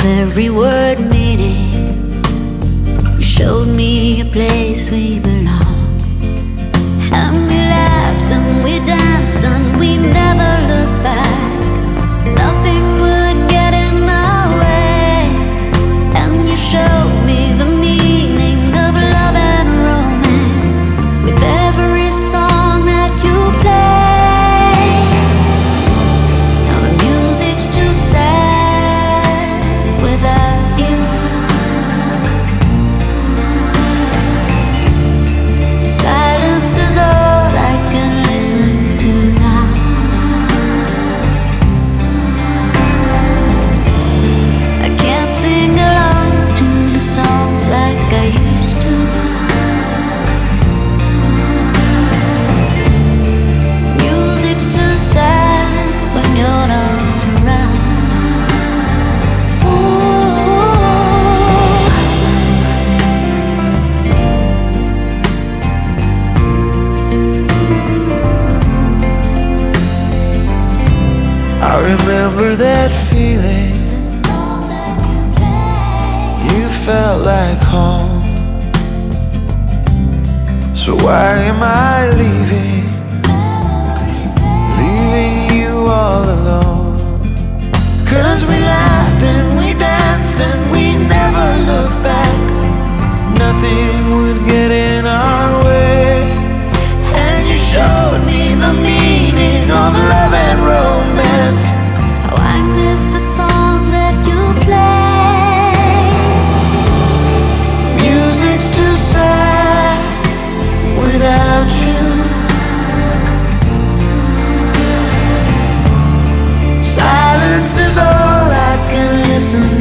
every word meaning. You showed me a place we belong, and we laughed and we danced and we never looked back. Nothing would get in our way, and you showed me the meaning of love and romance with every song that you play. Now the music's too sad without you. Silence is all I can listen to now. I can't sing along to the songs like I used to. Music's too sad when you're not around. I remember that feeling. The songs that you play, You felt like home. So why am I leaving? memories play. Leaving you all alone. 'Cause we laughed and we danced and we never looked back. Nothing would get in our way. And you showed me the meaning of love and romance. How I miss the songs that you play. Music's too sad without you. Silence is all I can listen